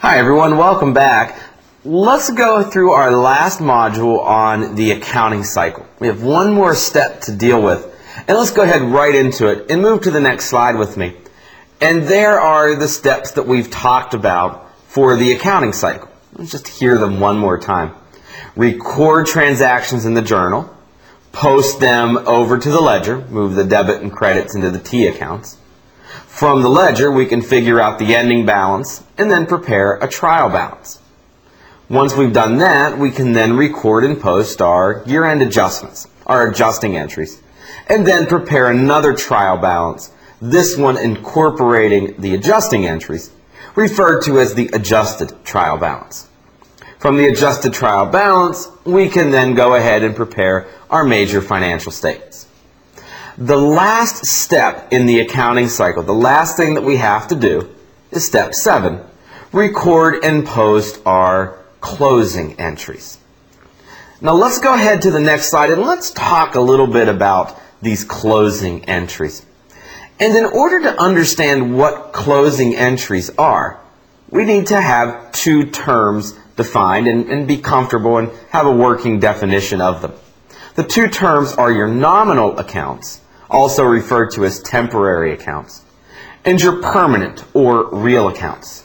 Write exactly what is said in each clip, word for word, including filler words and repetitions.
Hi everyone, welcome back. Let's go through our last module on the accounting cycle. We have one more step to deal with, and let's go ahead right into it and move to the next slide with me. And there are the steps that we've talked about for the accounting cycle. Let's just hear them one more time. Record transactions in the journal, post them over to the ledger, move the debit and credits into the T accounts. From the ledger, we can figure out the ending balance and then prepare a trial balance. Once we've done that, we can then record and post our year-end adjustments, our adjusting entries, and then prepare another trial balance, this one incorporating the adjusting entries, referred to as the adjusted trial balance. From the adjusted trial balance, we can then go ahead and prepare our major financial statements. The last step in the accounting cycle, the last thing that we have to do, is step seven. Record and post our closing entries. Now let's go ahead to the next slide and let's talk a little bit about these closing entries. And in order to understand what closing entries are, we need to have two terms defined and, and be comfortable and have a working definition of them. The two terms are your nominal accounts, also referred to as temporary accounts, and your permanent or real accounts.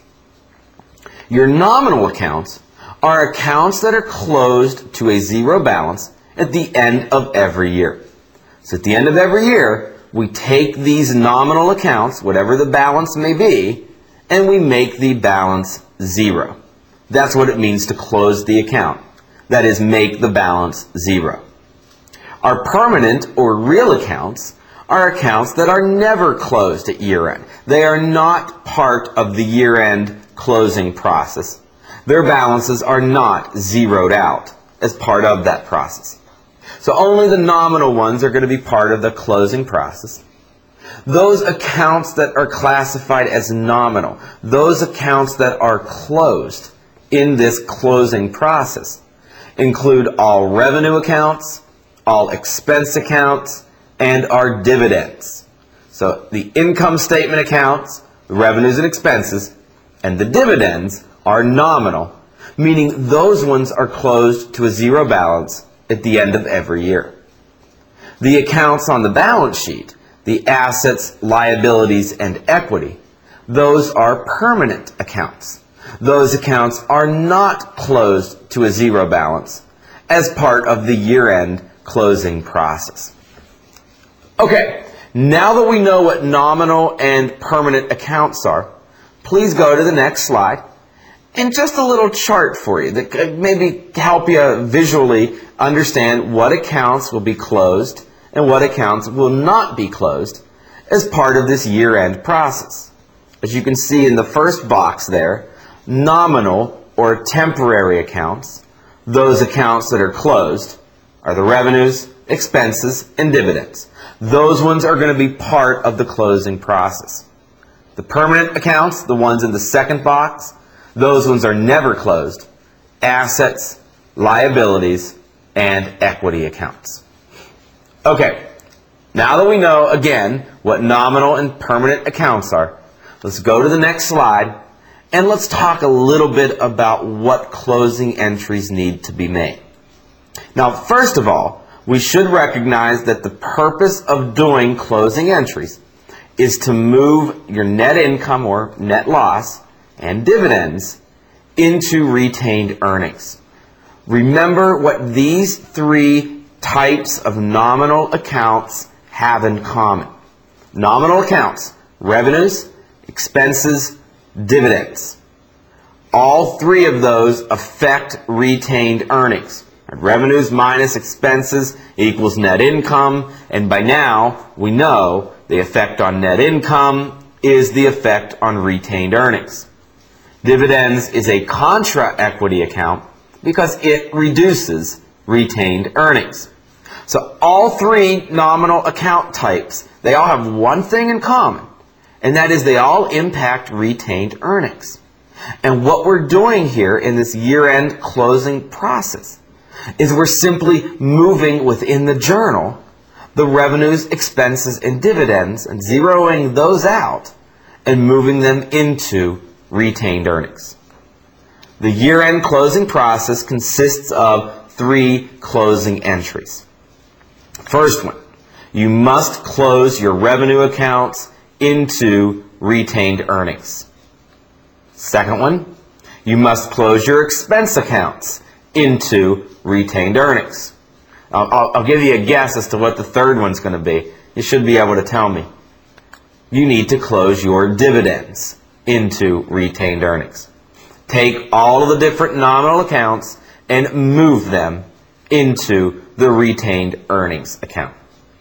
Your nominal accounts are accounts that are closed to a zero balance at the end of every year. So at the end of every year, we take these nominal accounts, whatever the balance may be, and we make the balance zero. That's what it means to close the account. That is, make the balance zero. Our permanent or real accounts are accounts that are never closed at year-end. They are not part of the year-end closing process. Their balances are not zeroed out as part of that process. So only the nominal ones are going to be part of the closing process. Those accounts that are classified as nominal, those accounts that are closed in this closing process, include all revenue accounts, all expense accounts, and our dividends. So the income statement accounts, the revenues and expenses, and the dividends are nominal, meaning those ones are closed to a zero balance at the end of every year. The accounts on the balance sheet, the assets, liabilities, and equity, those are permanent accounts. Those accounts are not closed to a zero balance as part of the year-end closing process. Okay, now that we know what nominal and permanent accounts are, please go to the next slide and just a little chart for you that could maybe help you visually understand what accounts will be closed and what accounts will not be closed as part of this year-end process. As you can see in the first box there, nominal or temporary accounts, those accounts that are closed, are the revenues, expenses, and dividends. Those ones are going to be part of the closing process. The permanent accounts, the ones in the second box, those ones are never closed. Assets, liabilities, and equity accounts. Okay, now that we know, again, what nominal and permanent accounts are, let's go to the next slide and let's talk a little bit about what closing entries need to be made. Now, first of all, we should recognize that the purpose of doing closing entries is to move your net income or net loss and dividends into retained earnings. Remember what these three types of nominal accounts have in common. Nominal accounts, revenues, expenses, dividends. All three of those affect retained earnings. Revenues minus expenses equals net income, and by now we know the effect on net income is the effect on retained earnings. Dividends is a contra equity account because it reduces retained earnings. So all three nominal account types, they all have one thing in common, and that is they all impact retained earnings. And what we're doing here in this year-end closing process is we're simply moving within the journal the revenues, expenses, and dividends and zeroing those out and moving them into retained earnings. The year-end closing process consists of three closing entries. First one, you must close your revenue accounts into retained earnings. Second one, you must close your expense accounts into retained earnings. I'll, I'll, I'll give you a guess as to what the third one's going to be. You should be able to tell me. You need to close your dividends into retained earnings. Take all of the different nominal accounts and move them into the retained earnings account.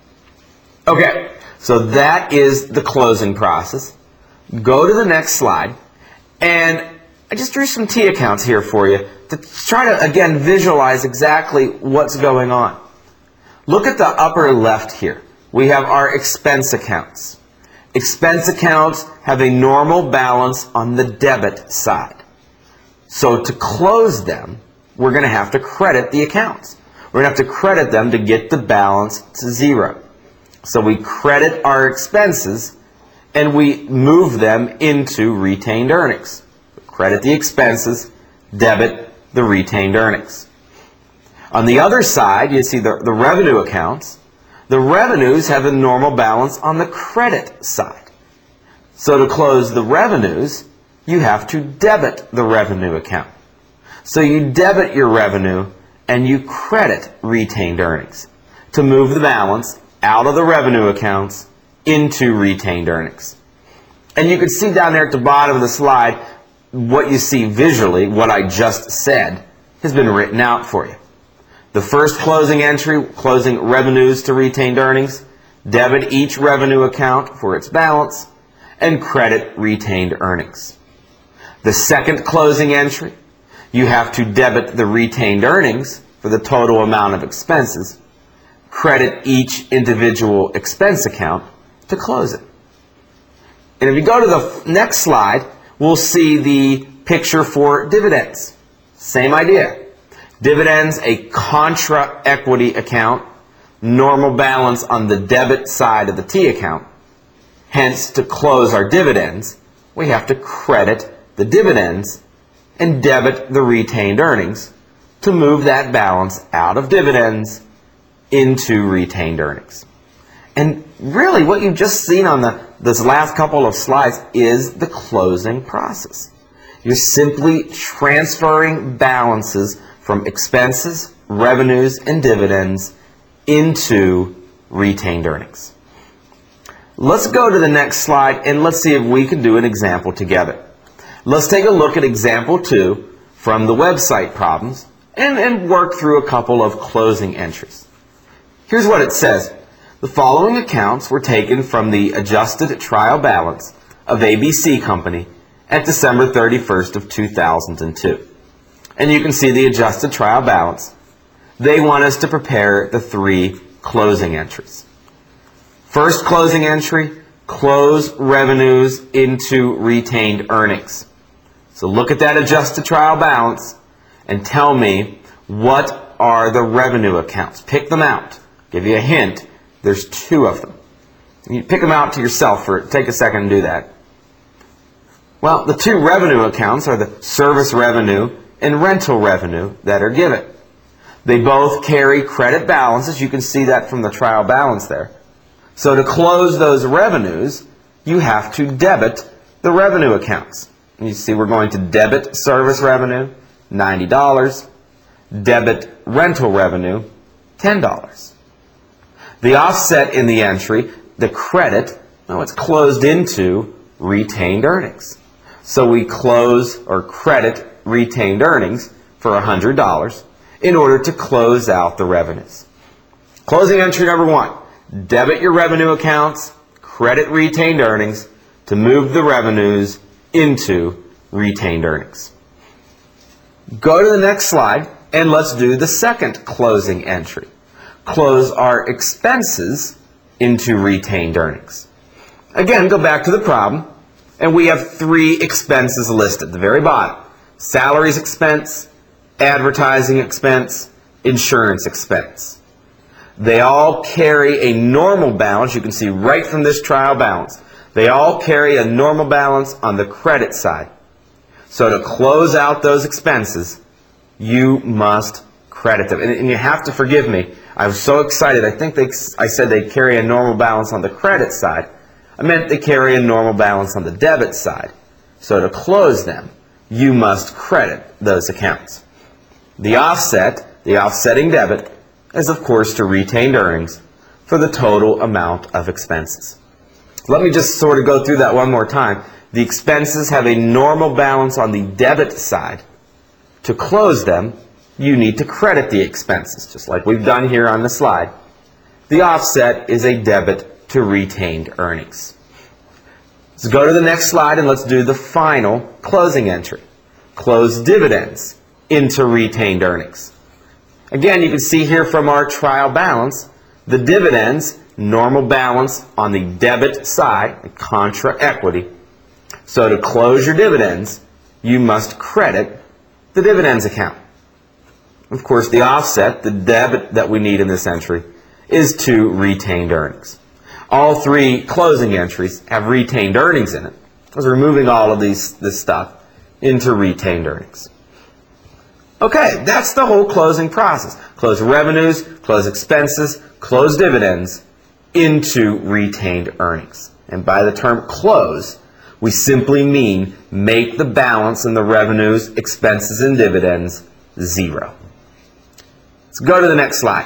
Okay, so that is the closing process. Go to the next slide, and I just drew some T accounts here for you to try to, again, visualize exactly what's going on. Look at the upper left here. We have our expense accounts. Expense accounts have a normal balance on the debit side. So to close them, we're going to have to credit the accounts. We're going to have to credit them to get the balance to zero. So we credit our expenses and we move them into retained earnings. Credit the expenses, debit the retained earnings. On the other side, you see the, the revenue accounts. The revenues have a normal balance on the credit side. So to close the revenues, you have to debit the revenue account. So you debit your revenue and you credit retained earnings to move the balance out of the revenue accounts into retained earnings. And you can see down there at the bottom of the slide what you see visually, what I just said, has been written out for you. The first closing entry, closing revenues to retained earnings, debit each revenue account for its balance, and credit retained earnings. The second closing entry, you have to debit the retained earnings for the total amount of expenses, credit each individual expense account to close it. And if you go to the next slide, we'll see the picture for dividends. Same idea. Dividends, a contra equity account, normal balance on the debit side of the T account. Hence, to close our dividends, we have to credit the dividends and debit the retained earnings to move that balance out of dividends into retained earnings. And really what you've just seen on the, this last couple of slides is the closing process. You're simply transferring balances from expenses, revenues, and dividends into retained earnings. Let's go to the next slide and let's see if we can do an example together. Let's take a look at example two from the website problems and, and work through a couple of closing entries. Here's what it says. The following accounts were taken from the adjusted trial balance of A B C Company at December thirty-first of two thousand two. And you can see the adjusted trial balance. They want us to prepare the three closing entries. First closing entry, close revenues into retained earnings. So look at that adjusted trial balance and tell me what are the revenue accounts. Pick them out. Give you a hint. There's two of them. You pick them out to yourself. For take a second and do that. Well, the two revenue accounts are the service revenue and rental revenue that are given. They both carry credit balances. You can see that from the trial balance there. So to close those revenues, you have to debit the revenue accounts. And you see we're going to debit service revenue, ninety dollars, debit rental revenue, ten dollars. The offset in the entry, the credit, no, it's closed into retained earnings. So we close or credit retained earnings for one hundred dollars in order to close out the revenues. Closing entry number one, debit your revenue accounts, credit retained earnings to move the revenues into retained earnings. Go to the next slide and let's do the second closing entry. Close our expenses into retained earnings. Again, go back to the problem, and we have three expenses listed at the very bottom. Salaries expense, advertising expense, insurance expense. They all carry a normal balance. You can see right from this trial balance. They all carry a normal balance on the credit side. So to close out those expenses, you must credit them. And, and you have to forgive me. I was so excited. I think they, I said they carry a normal balance on the credit side. I meant they carry a normal balance on the debit side. So to close them, you must credit those accounts. The offset, the offsetting debit, is of course to retained earnings for the total amount of expenses. Let me just sort of go through that one more time. The expenses have a normal balance on the debit side. To close them, you need to credit the expenses, just like we've done here on the slide. The offset is a debit to retained earnings. Let's go to the next slide and let's do the final closing entry. Close dividends into retained earnings. Again, you can see here from our trial balance, the dividends, normal balance on the debit side, contra equity. So to close your dividends, you must credit the dividends account. Of course, the offset, the debit that we need in this entry, is to retained earnings. All three closing entries have retained earnings in it. Because we're moving all of these, this stuff into retained earnings. Okay, that's the whole closing process. Close revenues, close expenses, close dividends into retained earnings. And by the term close, we simply mean make the balance in the revenues, expenses, and dividends zero. Let's go to the next slide.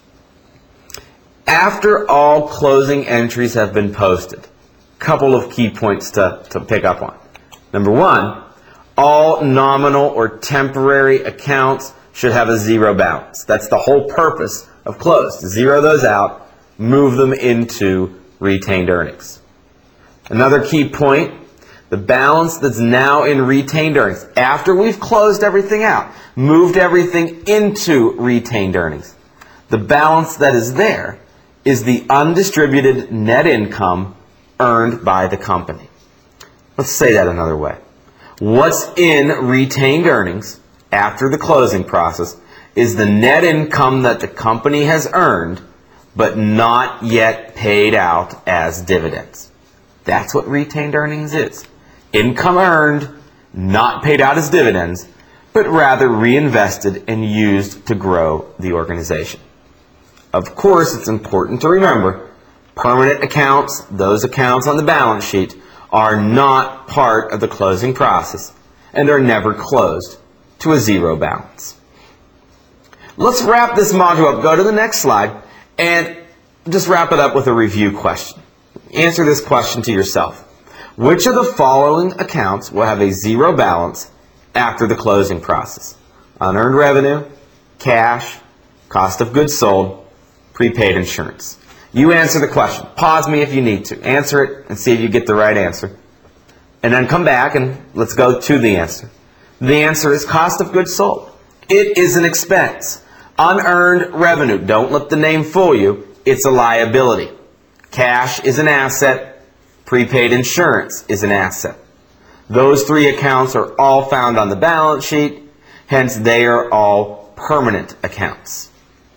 After all closing entries have been posted, a couple of key points to, to pick up on. Number one, all nominal or temporary accounts should have a zero balance. That's the whole purpose of close. Zero those out, move them into retained earnings. Another key point, the balance that's now in retained earnings, after we've closed everything out, moved everything into retained earnings, the balance that is there is the undistributed net income earned by the company. Let's say that another way. What's in retained earnings after the closing process is the net income that the company has earned but not yet paid out as dividends. That's what retained earnings is. Income earned, not paid out as dividends, but rather reinvested and used to grow the organization. Of course, it's important to remember, permanent accounts, those accounts on the balance sheet, are not part of the closing process and are never closed to a zero balance. Let's wrap this module up. Go to the next slide and just wrap it up with a review question. Answer this question to yourself. Which of the following accounts will have a zero balance after the closing process? Unearned revenue, cash, cost of goods sold, prepaid insurance. You answer the question. Pause me if you need to. Answer it and see if you get the right answer. And then come back and let's go to the answer. The answer is cost of goods sold. It is an expense. Unearned revenue. Don't let the name fool you. It's a liability. Cash is an asset. Prepaid insurance is an asset. Those three accounts are all found on the balance sheet. Hence, they are all permanent accounts.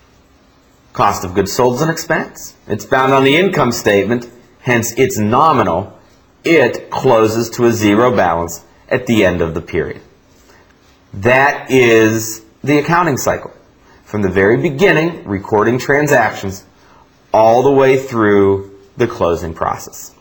Cost of goods sold is an expense. It's found on the income statement, hence it's nominal. It closes to a zero balance at the end of the period. That is the accounting cycle. From the very beginning, recording transactions, all the way through the closing process.